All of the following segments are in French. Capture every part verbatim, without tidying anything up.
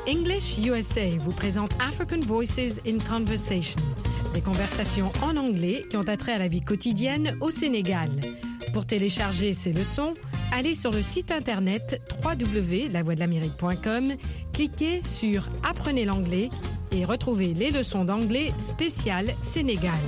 English U S A vous présente African Voices in Conversation, des conversations en anglais qui ont attrait à la vie quotidienne au Sénégal. Pour télécharger ces leçons, allez sur le site internet w w w point la voix de l'amérique point com, cliquez sur Apprenez l'anglais et retrouvez les leçons d'anglais spéciales Sénégal.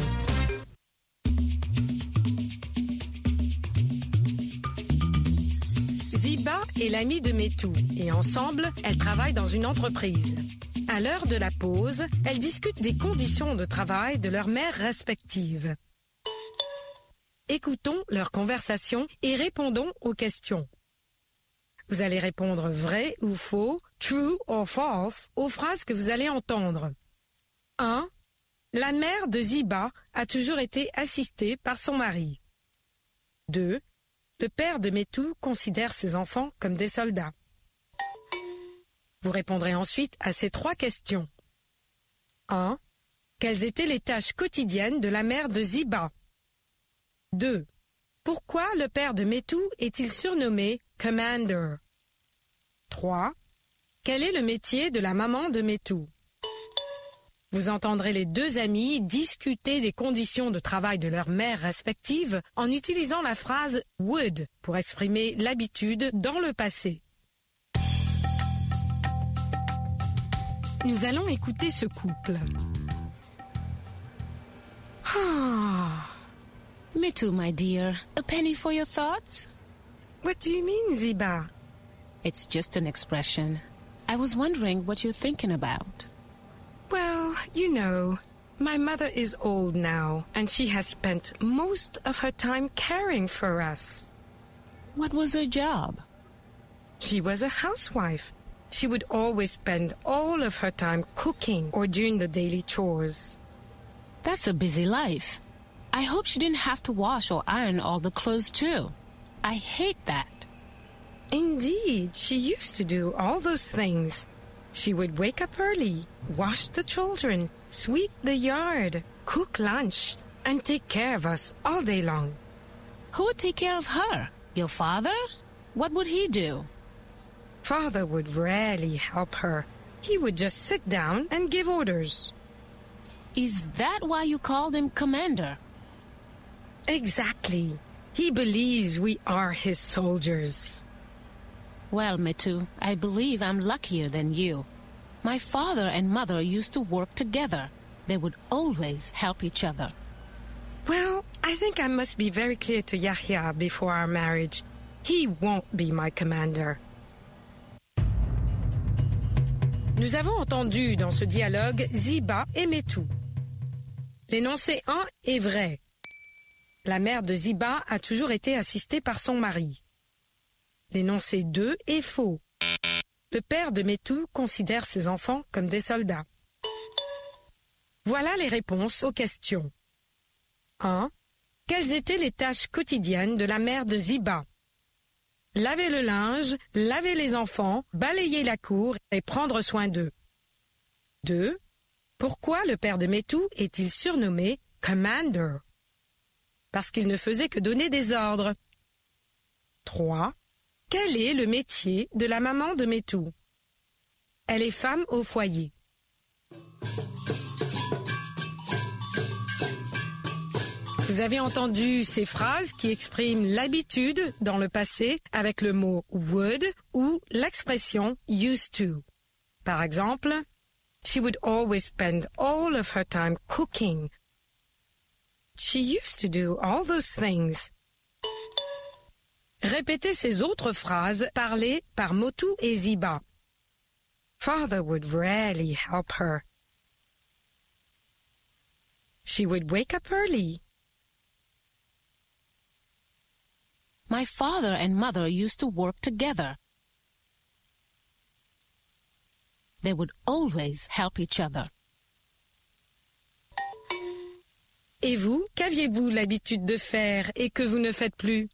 Ziba est l'amie de Metou et ensemble, elles travaillent dans une entreprise. À l'heure de la pause, elles discutent des conditions de travail de leurs mères respectives. Écoutons leur conversation et répondons aux questions. Vous allez répondre vrai ou faux, true or false, aux phrases que vous allez entendre. un. La mère de Ziba a toujours été assistée par son mari. deux. Le père de Metou considère ses enfants comme des soldats. Vous répondrez ensuite à ces trois questions. un. Quelles étaient les tâches quotidiennes de la mère de Ziba? deux. Pourquoi le père de Metou est-il surnommé Commander? trois. Quel est le métier de la maman de Metou? Vous entendrez les deux amies discuter des conditions de travail de leurs mères respectives en utilisant la phrase « would » pour exprimer l'habitude dans le passé. Nous allons écouter ce couple. Ah, Metou, my dear, a penny for your thoughts? What do you mean, Ziba? It's just an expression. I was wondering what you're thinking about. Well, you know, my mother is old now, and she has spent most of her time caring for us. What was her job? She was a housewife. She would always spend all of her time cooking or doing the daily chores. That's a busy life. I hope she didn't have to wash or iron all the clothes too. I hate that. Indeed, she used to do all those things. She would wake up early, wash the children, sweep the yard, cook lunch, and take care of us all day long. Who would take care of her? Your father? What would he do? Father would rarely help her. He would just sit down and give orders. Is that why you called him Commander? Exactly. He believes we are his soldiers. Well, Metou, I believe I'm luckier than you. My father and mother used to work together. They would always help each other. Well, I think I must be very clear to Yahya before our marriage. He won't be my commander. Nous avons entendu dans ce dialogue Ziba et Metou. L'énoncé un est vrai. La mère de Ziba a toujours été assistée par son mari. L'énoncé deux est faux. Le père de Metou considère ses enfants comme des soldats. Voilà les réponses aux questions. un. Quelles étaient les tâches quotidiennes de la mère de Ziba? Laver le linge, laver les enfants, balayer la cour et prendre soin d'eux. deux. Pourquoi le père de Metou est-il surnommé Commander? Parce qu'il ne faisait que donner des ordres. trois. Quel est le métier de la maman de Metou? Elle est femme au foyer. Vous avez entendu ces phrases qui expriment l'habitude dans le passé avec le mot would ou l'expression used to. Par exemple, she would always spend all of her time cooking. She used to do all those things. Répétez ces autres phrases parlées par Metou et Ziba. Father would rarely help her. She would wake up early. My father and mother used to work together. They would always help each other. Et vous, qu'aviez-vous l'habitude de faire et que vous ne faites plus?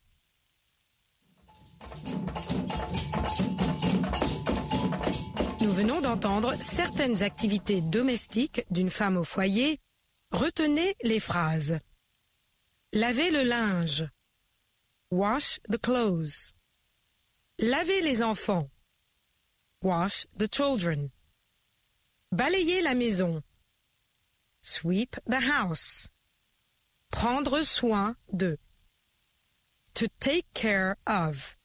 Nous venons d'entendre certaines activités domestiques d'une femme au foyer. Retenez les phrases. Laver le linge. Wash the clothes. Laver les enfants. Wash the children. Balayer la maison. Sweep the house. Prendre soin de. To take care of.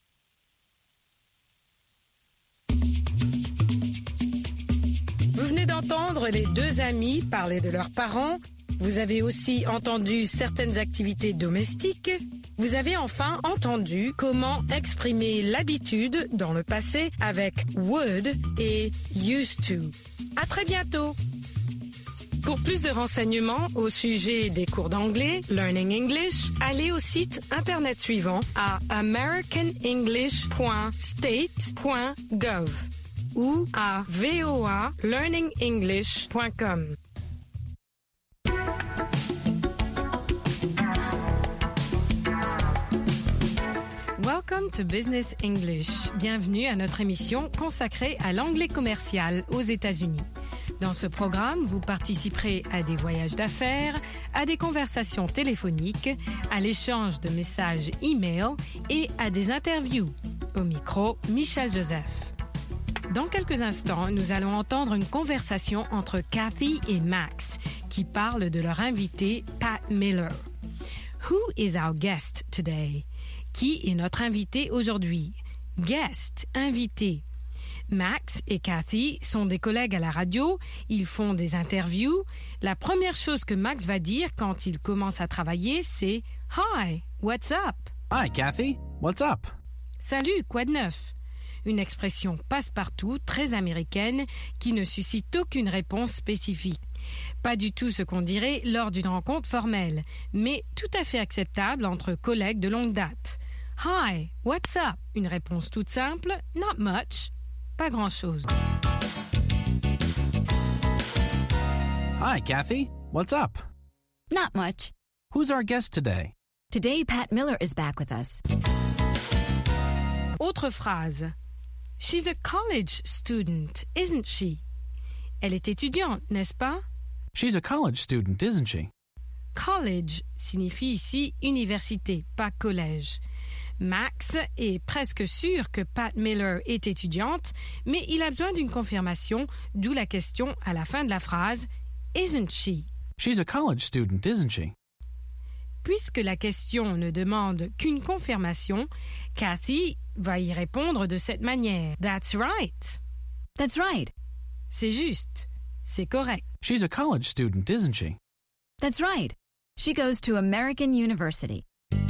Vous venez d'entendre les deux amis parler de leurs parents. Vous avez aussi entendu certaines activités domestiques. Vous avez enfin entendu comment exprimer l'habitude dans le passé avec would et used to. À très bientôt. Pour plus de renseignements au sujet des cours d'anglais, Learning English, allez au site internet suivant à american english point state point gov ou à v o a learning english point com. Welcome to Business English. Bienvenue à notre émission consacrée à l'anglais commercial aux États-Unis. Dans ce programme, vous participerez à des voyages d'affaires, à des conversations téléphoniques, à l'échange de messages e-mail et à des interviews. Au micro, Michel Joseph. Dans quelques instants, nous allons entendre une conversation entre Kathy et Max qui parlent de leur invité Pat Miller. Who is our guest today? Qui est notre invité aujourd'hui? Guest, invité. Max et Kathy sont des collègues à la radio, ils font des interviews. La première chose que Max va dire quand il commence à travailler, c'est « Hi, what's up? » Hi, Kathy. What's up? Salut, quoi de neuf? Une expression passe-partout, très américaine, qui ne suscite aucune réponse spécifique. Pas du tout ce qu'on dirait lors d'une rencontre formelle, mais tout à fait acceptable entre collègues de longue date. « Hi, what's up? » Une réponse toute simple, « Not much. » Pas grand-chose. Hi, Kathy. What's up? Not much. Who's our guest today? Today, Pat Miller is back with us. Autre phrase. She's a college student, isn't she? Elle est étudiante, n'est-ce pas? She's a college student, isn't she? College signifie ici université, pas collège. Max est presque sûr que Pat Miller est étudiante, mais il a besoin d'une confirmation, d'où la question à la fin de la phrase « Isn't she ?» She's a college student, isn't she? Puisque la question ne demande qu'une confirmation, Kathy va y répondre de cette manière. « That's right. » That's right. C'est juste. C'est correct. She's a college student, isn't she? That's right. She goes to American University.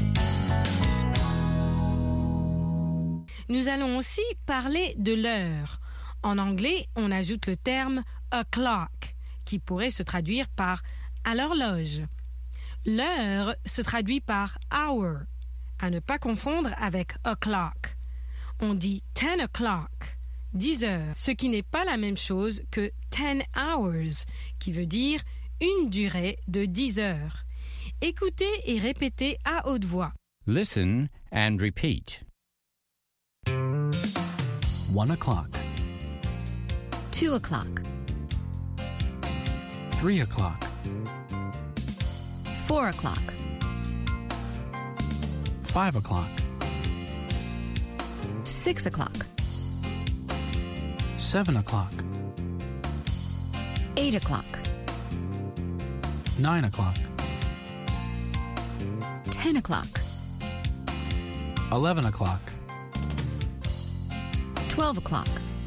Nous allons aussi parler de l'heure. En anglais, on ajoute le terme « o'clock » qui pourrait se traduire par « à l'horloge ». L'heure se traduit par « hour », à ne pas confondre avec « o'clock ». On dit « ten o'clock », dix heures, ce qui n'est pas la même chose que « ten hours », qui veut dire une durée de dix heures. Écoutez et répétez à haute voix. Listen and repeat. One o'clock. Two o'clock. Three o'clock. Four o'clock. Five o'clock. Six o'clock. Seven o'clock. Eight o'clock. Nine o'clock. Ten o'clock. Eleven o'clock. Twelve o'clock.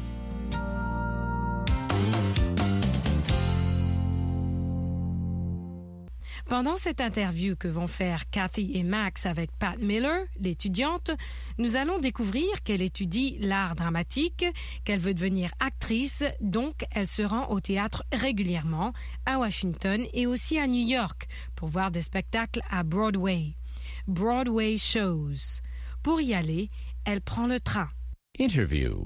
Pendant cette interview que vont faire Kathy et Max avec Pat Miller, l'étudiante, nous allons découvrir qu'elle étudie l'art dramatique, qu'elle veut devenir actrice, donc elle se rend au théâtre régulièrement, à Washington et aussi à New York, pour voir des spectacles à Broadway. Broadway shows. Pour y aller, elle prend le train. Interview.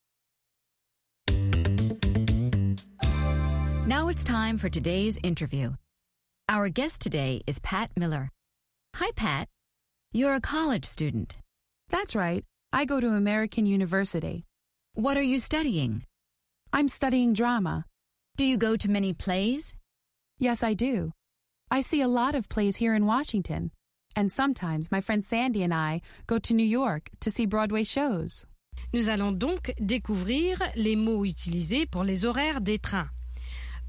Now it's time for today's interview. Our guest today is Pat Miller. Hi, Pat. You're a college student. That's right. I go to American University. What are you studying? I'm studying drama. Do you go to many plays? Yes, I do. I see a lot of plays here in Washington. And sometimes my friend Sandy and I go to New York to see Broadway shows. Nous allons donc découvrir les mots utilisés pour les horaires des trains.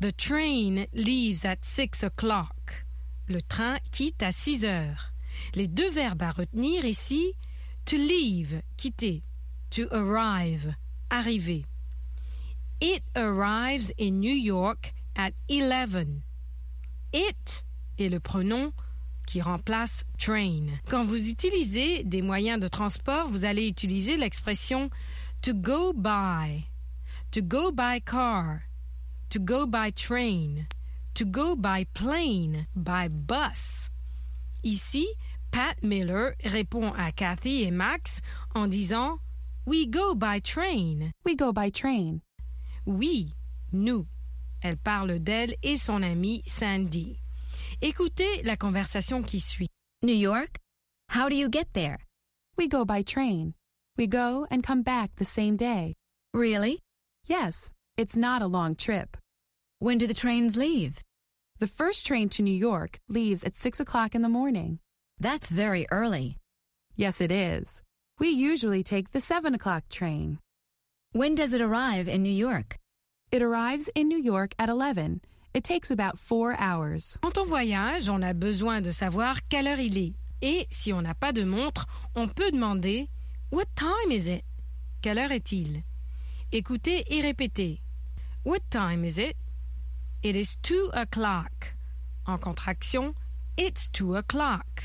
The train leaves at six o'clock. Le train quitte à six heures. Les deux verbes à retenir ici, to leave, quitter, to arrive, arriver. It arrives in New York at eleven. It est le pronom qui remplace train. Quand vous utilisez des moyens de transport, vous allez utiliser l'expression to go by, to go by car, to go by train, to go by plane, by bus. Ici, Pat Miller répond à Kathy et Max en disant « We go by train ». We go by train. Oui, nous. Elle parle d'elle et son amie Sandy. Écoutez la conversation qui suit. New York? How do you get there? We go by train. We go and come back the same day. Really? Yes, it's not a long trip. When do the trains leave? The first train to New York leaves at six o'clock in the morning. That's very early. Yes, it is. We usually take the seven o'clock train. When does it arrive in New York? It arrives in New York at eleven. It takes about four hours. Quand on voyage, on a besoin de savoir quelle heure il est. Et si on n'a pas de montre, on peut demander « What time is it? » Quelle heure est-il? Écoutez et répétez. What time is it? It is two o'clock. En contraction, it's two o'clock.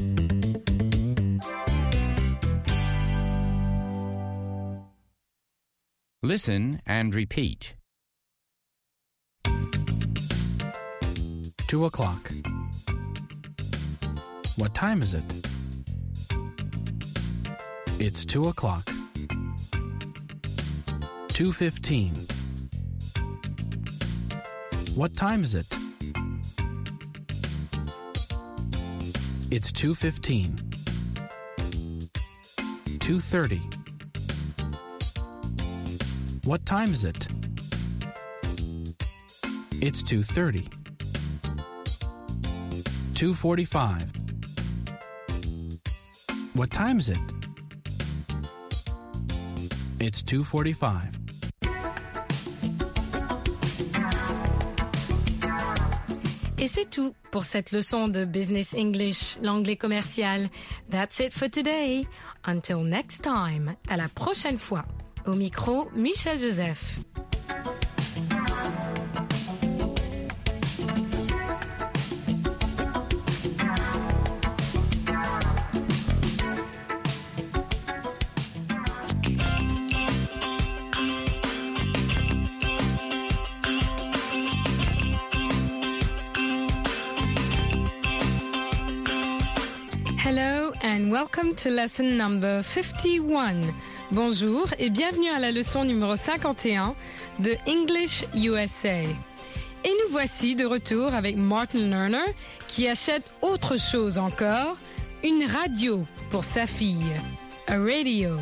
Listen and repeat. Two o'clock. What time is it? It's two o'clock. Two fifteen. What time is it? It's two fifteen. Two thirty. What time is it? It's two thirty. Two forty-five. What time is it? It's two forty-five. Et c'est tout pour cette leçon de Business English, l'anglais commercial. That's it for today. Until next time. À la prochaine fois. Au micro, Michel Joseph. Hello and welcome to lesson number fifty-one. Bonjour et bienvenue à la leçon numéro cinquante et un de English U S A. Et nous voici de retour avec Martin Lerner qui achète autre chose encore, une radio pour sa fille. A radio.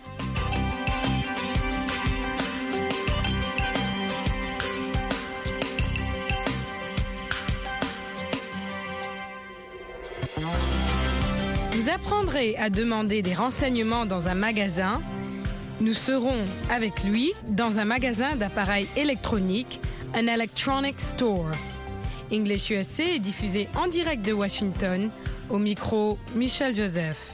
Vous apprendrez à demander des renseignements dans un magasin. Nous serons avec lui dans un magasin d'appareils électroniques, un electronic store. English U S A est diffusé en direct de Washington, au micro Michel Joseph.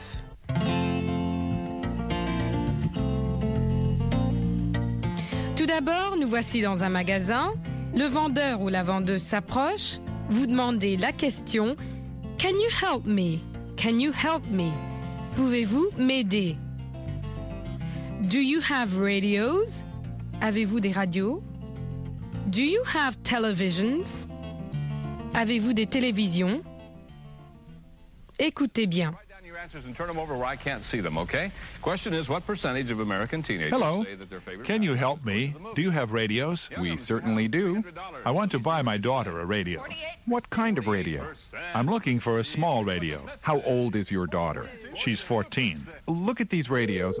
Tout d'abord, nous voici dans un magasin. Le vendeur ou la vendeuse s'approche. Vous demandez la question « Can you help me? Can you help me? Pouvez-vous m'aider? Do you have radios? Avez-vous des radios? Do you have televisions? Avez-vous des télévisions? Écoutez bien. And turn them over where I can't see them, okay? Question is, what percentage of American teenagers Hello. say that their favorite Can you help me? Do you have radios? We certainly do. I want to buy my daughter a radio. What kind of radio? I'm looking for a small radio. How old is your daughter? She's fourteen. Look at these radios.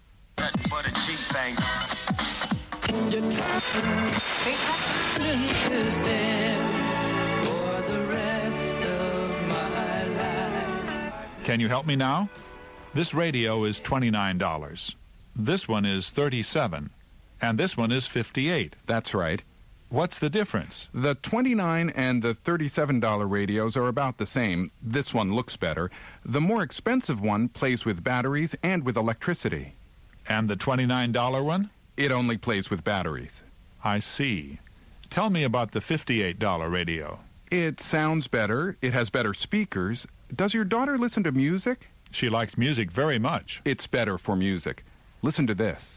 Can you help me now? This radio is twenty-nine dollars. This one is thirty-seven dollars. And this one is fifty-eight dollars. That's right. What's the difference? The twenty-nine dollars and the thirty-seven dollars radios are about the same. This one looks better. The more expensive one plays with batteries and with electricity. And the twenty-nine dollar one? It only plays with batteries. I see. Tell me about the fifty-eight dollar radio. It sounds better. It has better speakers. Does your daughter listen to music? She likes music very much. It's better for music. Listen to this.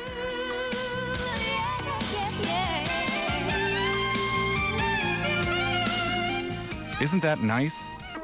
Isn't that nice?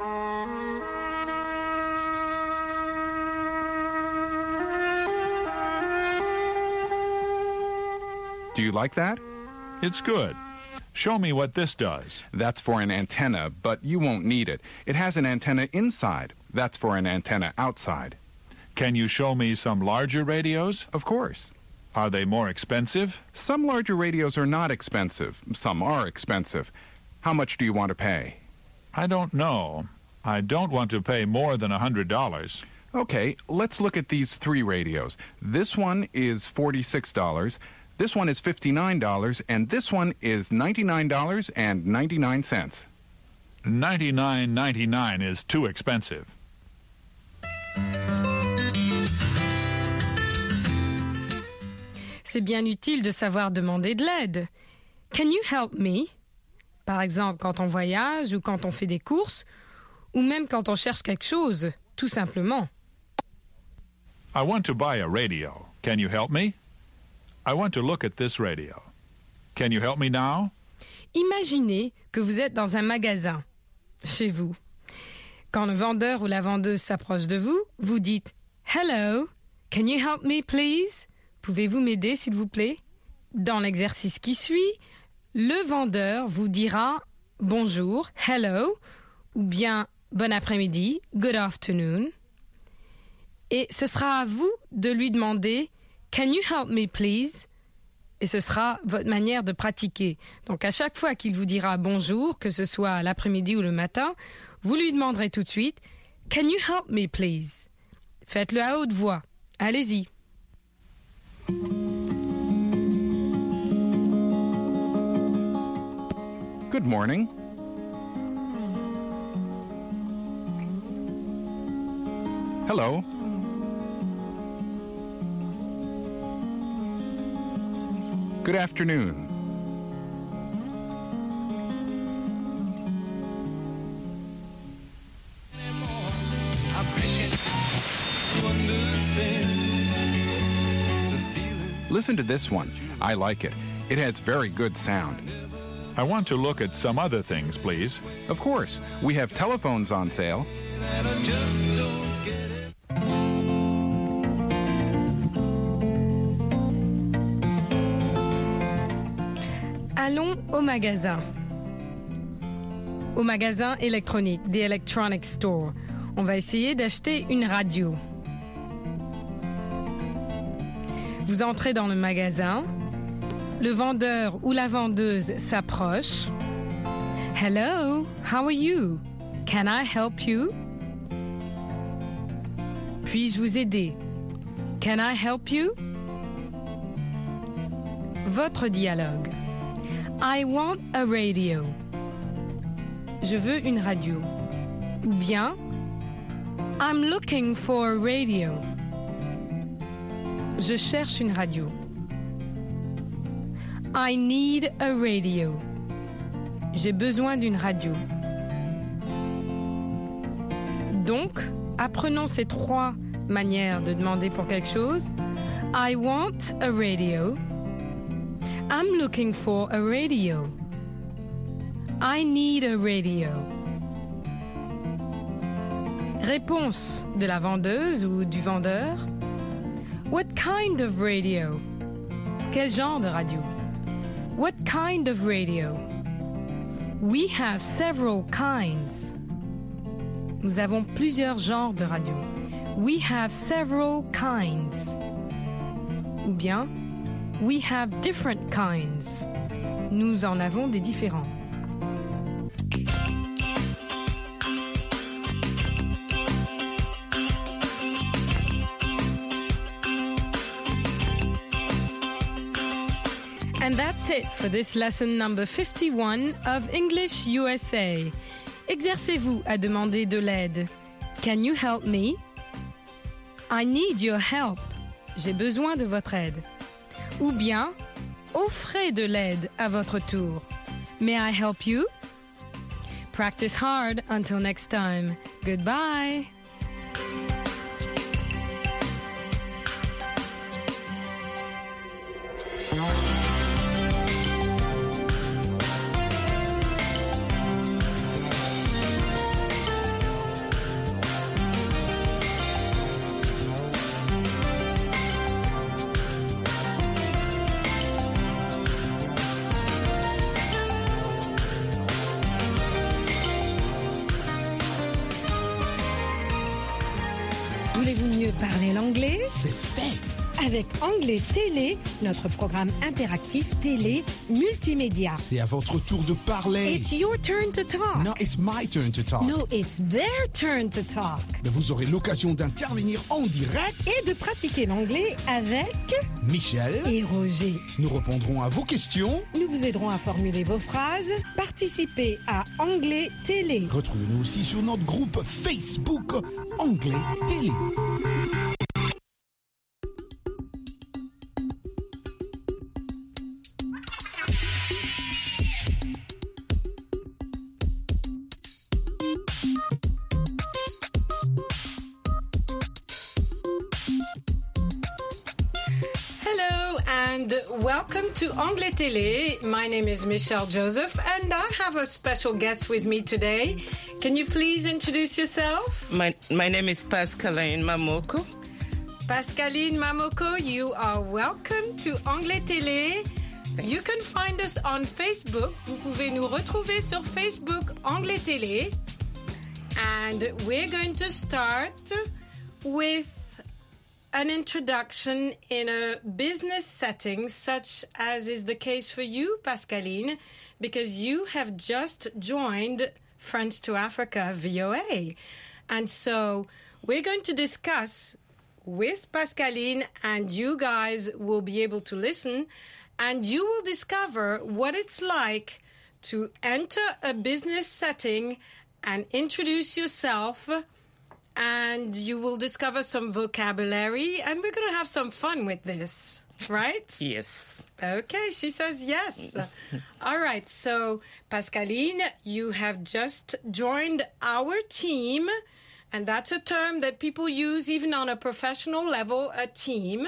Do you like that? It's good. Show me what this does. That's for an antenna, but you won't need it. It has an antenna inside. That's for an antenna outside. Can you show me some larger radios? Of course. Are they more expensive? Some larger radios are not expensive. Some are expensive. How much do you want to pay? I don't know. I don't want to pay more than a hundred dollars. Okay, let's look at these three radios. This one is forty-six dollars, this one is fifty-nine dollars, and this one is ninety-nine dollars and ninety-nine cents. ninety-nine ninety-nine is too expensive. C'est bien utile de savoir demander de l'aide. Can you help me? Par exemple, quand on voyage ou quand on fait des courses, ou même quand on cherche quelque chose, tout simplement. I want to buy a radio. Can you help me? I want to look at this radio. Can you help me now? Imaginez que vous êtes dans un magasin, chez vous. Quand le vendeur ou la vendeuse s'approche de vous, vous dites « Hello, can you help me please? Pouvez-vous m'aider s'il vous plaît ?» Dans l'exercice qui suit, le vendeur vous dira « Bonjour, hello » ou bien « Bon après-midi, good afternoon ». Et ce sera à vous de lui demander « Can you help me please ?» Et ce sera votre manière de pratiquer. Donc à chaque fois qu'il vous dira « Bonjour », que ce soit l'après-midi ou le matin, vous lui demanderez tout de suite « Can you help me please ?» Faites-le à haute voix. Allez-y. Good morning. Hello. Good afternoon. Listen to this one. I like it. It has very good sound. I want to look at some other things, please. Of course. We have telephones on sale. Allons au magasin. Au magasin électronique, the electronic store. On va essayer d'acheter une radio. Vous entrez dans le magasin. Le vendeur ou la vendeuse s'approche. Hello, how are you? Can I help you? Puis-je vous aider? Can I help you? Votre dialogue. I want a radio. Je veux une radio. Ou bien, I'm looking for a radio. Je cherche une radio. I need a radio. J'ai besoin d'une radio. Donc, apprenons ces trois manières de demander pour quelque chose. I want a radio. I'm looking for a radio. I need a radio. Réponse de la vendeuse ou du vendeur. What kind of radio? Quel genre de radio? What kind of radio? We have several kinds. Nous avons plusieurs genres de radio. We have several kinds. Ou bien, we have different kinds. Nous en avons des différents. And that's it for this lesson number fifty-one of English U S A. Exercez-vous à demander de l'aide. Can you help me? I need your help. J'ai besoin de votre aide. Ou bien, offrez de l'aide à votre tour. May I help you? Practice hard until next time. Goodbye. Voulez-vous mieux parler l'anglais? C'est fait! Avec Anglais Télé, notre programme interactif télé multimédia. C'est à votre tour de parler. It's your turn to talk. No, it's my turn to talk. No, it's their turn to talk. Mais vous aurez l'occasion d'intervenir en direct et de pratiquer l'anglais avec Michel et Roger. Nous répondrons à vos questions. Nous vous aiderons à formuler vos phrases. Participez à Anglais Télé. Retrouvez-nous aussi sur notre groupe Facebook Anglais Télé. And welcome to Anglais Télé. My name is Michelle Joseph, and I have a special guest with me today. Can you please introduce yourself? My my name is Pascaline Mamoko. Pascaline Mamoko, you are welcome to Anglais Télé. Thanks. You can find us on Facebook. Vous pouvez nous retrouver sur Facebook Anglais Télé. And we're going to start with an introduction in a business setting, such as is the case for you, Pascaline, because you have just joined French to Africa V O A. And so we're going to discuss with Pascaline, and you guys will be able to listen, and you will discover what it's like to enter a business setting and introduce yourself. And you will discover some vocabulary, and we're going to have some fun with this, right? Yes. Okay, she says yes. All right, so Pascaline, you have just joined our team, and that's a term that people use even on a professional level, a team.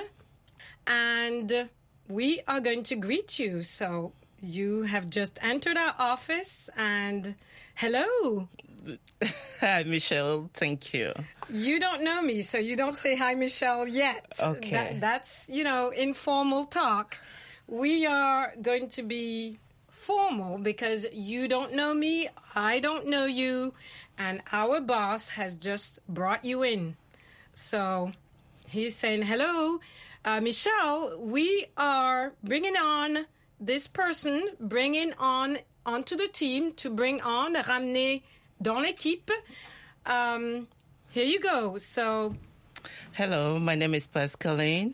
And we are going to greet you. So you have just entered our office, and hello. Hi, Michelle. Thank you. You don't know me, so you don't say hi, Michelle, yet. Okay. That, that's, you know, informal talk. We are going to be formal because you don't know me, I don't know you, and our boss has just brought you in. So he's saying, hello, uh, Michelle, we are bringing on this person, bringing on onto the team to bring on, ramener dans l'équipe. Um, here you go. So, hello, my name is Pascaline.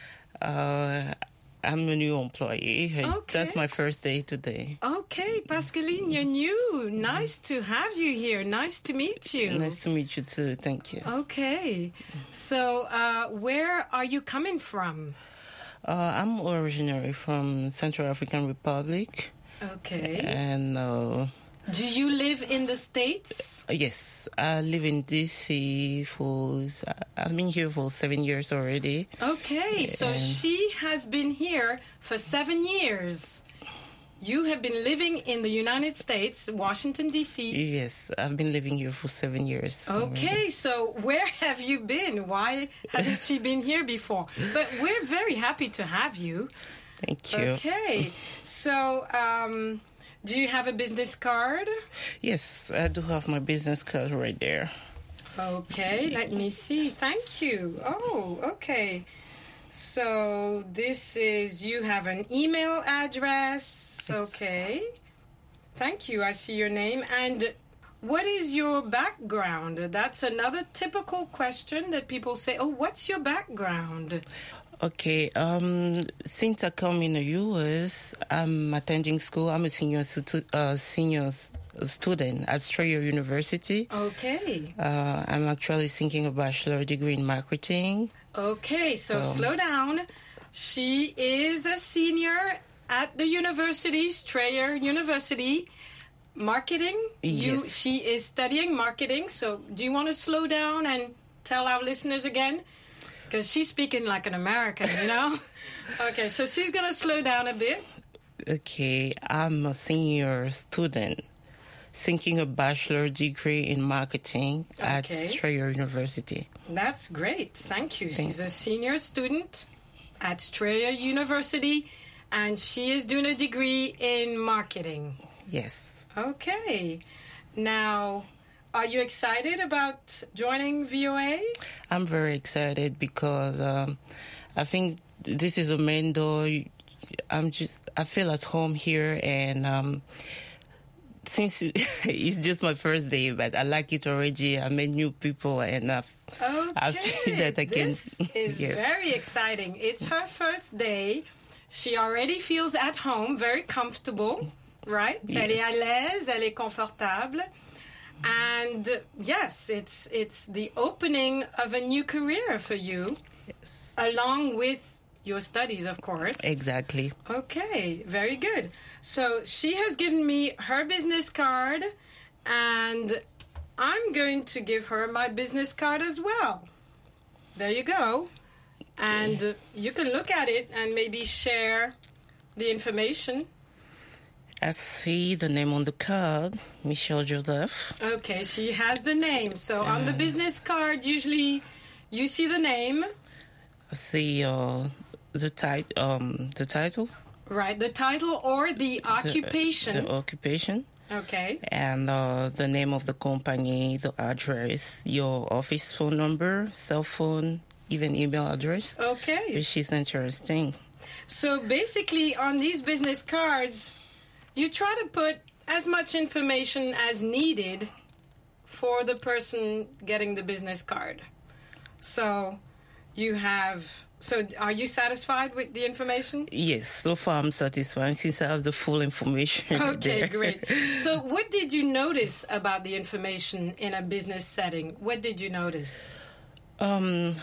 Uh, I'm a new employee. Okay. That's my first day today. Okay, Pascaline, you're new. Nice to have you here. Nice to meet you. Nice to meet you too. Thank you. Okay. So, uh, where are you coming from? Uh, I'm originally from Central African Republic. Okay. And uh, do you live in the States? Yes, I live in D C for, I've been here for seven years already. Okay, so and she has been here for seven years. You have been living in the United States, Washington, D C Yes, I've been living here for seven years. Okay, already. So where have you been? Why hasn't she been here before? But we're very happy to have you. Thank you. Okay, so um, do you have a business card? Yes, I do have my business card right there. Okay, let me see. Thank you. Oh, okay. So this is, you have an email address. Okay. Thank you. I see your name. And what is your background? That's another typical question that people say, oh, what's your background? Okay. Um, since I come in the U S, I'm attending school. I'm a senior stu- uh, senior s- student at Strayer University. Okay. Uh, I'm actually thinking a bachelor degree in marketing. Okay, so, So- slow down. She is a senior at the university, Strayer University. Marketing? You, Yes. she is studying marketing. So do you want to slow down and tell our listeners again? Because she's speaking like an American, you know? Okay, so she's going to slow down a bit. Okay, I'm a senior student seeking a bachelor degree in marketing at Okay. Strayer University. That's great. Thank you. Thank- She's a senior student at Strayer University, and she is doing a degree in marketing. Yes. Okay. Now, are you excited about joining V O A? I'm very excited because um, I think this is a main door. I'm just, I feel at home here, and um, since it's just my first day, but I like it already. I met new people, and I've, Okay. I feel that I can. This is yes. very exciting. It's her first day. She already feels at home, very comfortable, right? Yes. Elle est à l'aise, elle est confortable. And uh, yes, it's it's the opening of a new career for you, Yes. along with your studies, of course. Exactly. Okay, very good. So she has given me her business card, and I'm going to give her my business card as well. There you go. And uh, you can look at it and maybe share the information. I see the name on the card, Michelle Joseph. Okay, she has the name. So on the business card, usually you see the name, I see uh, the tit- um, the title, right? The title or the occupation. the, the occupation, Okay. and uh, the name of the company, the address, your office phone number, cell phone, even email address, Okay. which is interesting. So basically, on these business cards, you try to put as much information as needed for the person getting the business card. So you have. So are you satisfied with the information? Yes, so far I'm satisfied since I have the full information. Okay, there. great. So what did you notice about the information in a business setting? What did you notice? Um,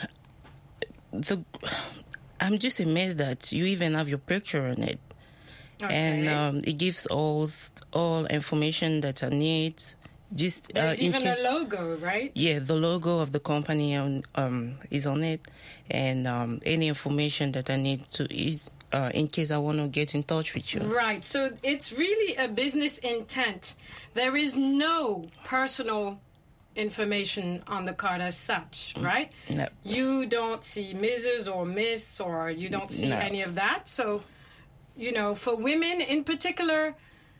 the I'm just amazed that you even have your picture on it. Okay. And um, it gives all all information that I need. Just There's uh, in even ca- a logo, right? yeah, the logo of the company on, um, is on it, and um, any information that I need to is uh, in case I want to get in touch with you. Right. So it's really a business intent. There is no personal information on the card as such, right? No. You don't see Missus or Miss, or you don't see No. any of that. So, you know, for women in particular,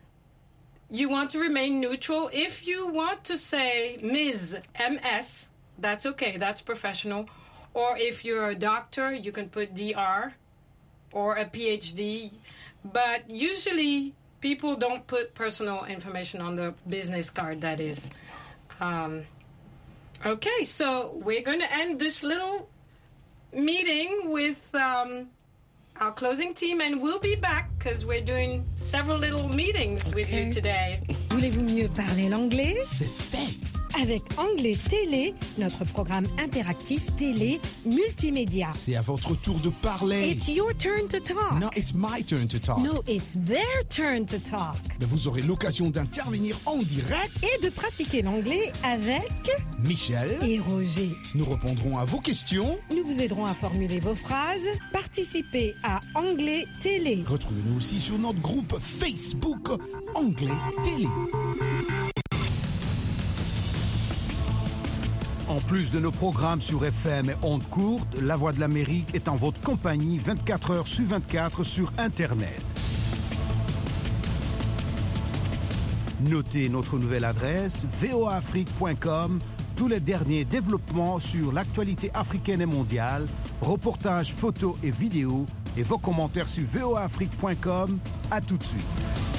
you want to remain neutral. If you want to say Miz M S, that's okay. That's professional. Or if you're a doctor, you can put D R or a P H D. But usually people don't put personal information on the business card, that is. Um, okay, so we're going to end this little meeting with um, our closing team, and we'll be back because we're doing several little meetings with you today. Voulez-vous mieux parler l'anglais? C'est fait. Avec Anglais Télé, notre programme interactif télé multimédia. C'est à votre tour de parler. It's your turn to talk. No, it's my turn to talk. No, it's their turn to talk. Mais vous aurez l'occasion d'intervenir en direct. Et de pratiquer l'anglais avec Michel et Roger. Nous répondrons à vos questions. Nous vous aiderons à formuler vos phrases. Participez à Anglais Télé. Retrouvez-nous aussi sur notre groupe Facebook Anglais Télé. En plus de nos programmes sur F M et ondes courtes, La Voix de l'Amérique est en votre compagnie vingt-quatre heures sur vingt-quatre sur Internet. Notez notre nouvelle adresse v o a afrique point com, tous les derniers développements sur l'actualité africaine et mondiale, reportages, photos et vidéos, et vos commentaires sur v o a afrique point com. À tout de suite.